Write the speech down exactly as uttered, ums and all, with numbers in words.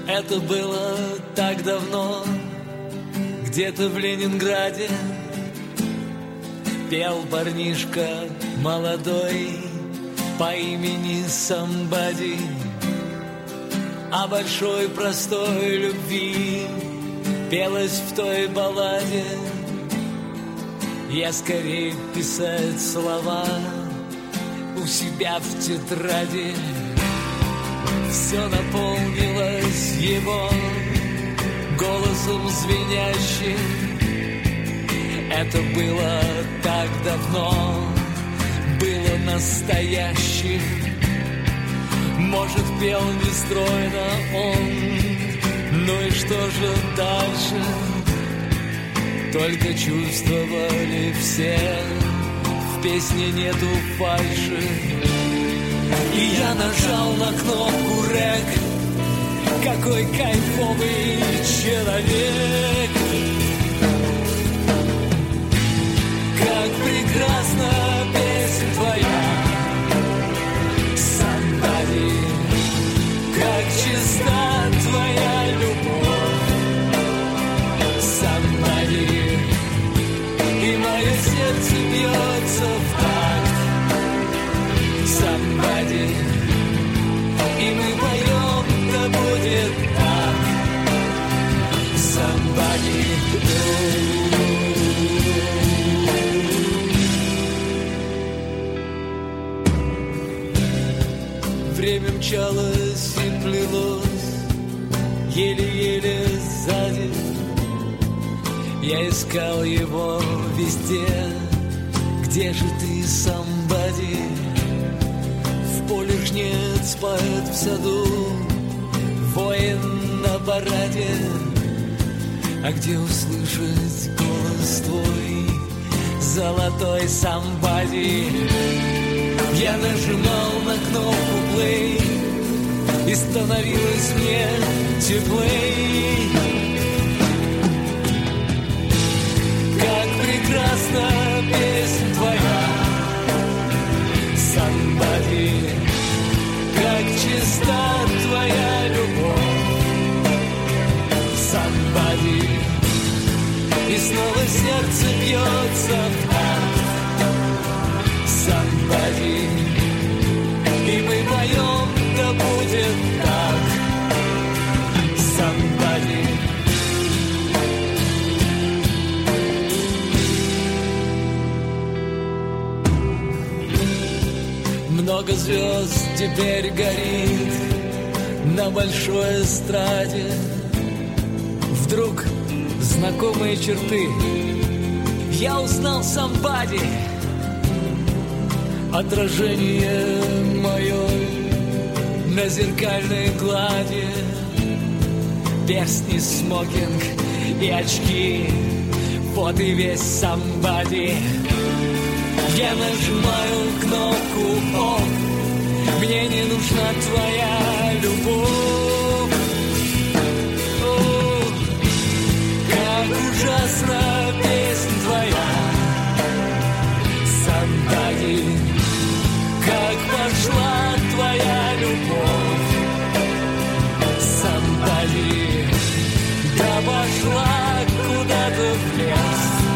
Это было так давно, где-то в Ленинграде пел парнишка молодой по имени Somebody о большой простой любви. Пелось в той балладе: я скорее писать слова у себя в тетради. Все наполнилось его голосом звенящим. Это было так давно, было настоящим. Может, пел нестройно он, ну и что же дальше? Только чувствовали все, в песне нету фальши. И я нажал на кнопку рэк. Какой кайфовый человек! Как прекрасна песня твоя, Somebody, как чиста твоя любовь, Somebody, и мое сердце бьется в такт, Somebody, и мы поем, да будет так, Somebody. Время мчалось и плелось, еле-еле сзади. Я искал его везде. Где же ты, Somebody? В поле жнец поет в саду, воин на параде. А где услышать голос твой, золотой Somebody? Я нажимал на кнопку play, и становилось мне теплей. Как прекрасна песня твоя, Somebody, как чиста твоя любовь, Somebody, и снова сердце бьется в такт, Somebody, и мы поем, да будет так, Somebody. Много звезд теперь горит на большой эстраде. Вдруг знакомые черты я узнал Somebody. Отражение мое на зеркальной глади, перстни, смокинг и очки, вот и весь Somebody. Я нажимаю кнопку off, мне не нужна твоя любовь. О, как ужасна песня твоя, Somebody, как пошла твоя любовь, Somebody, да пошла куда-то в лес.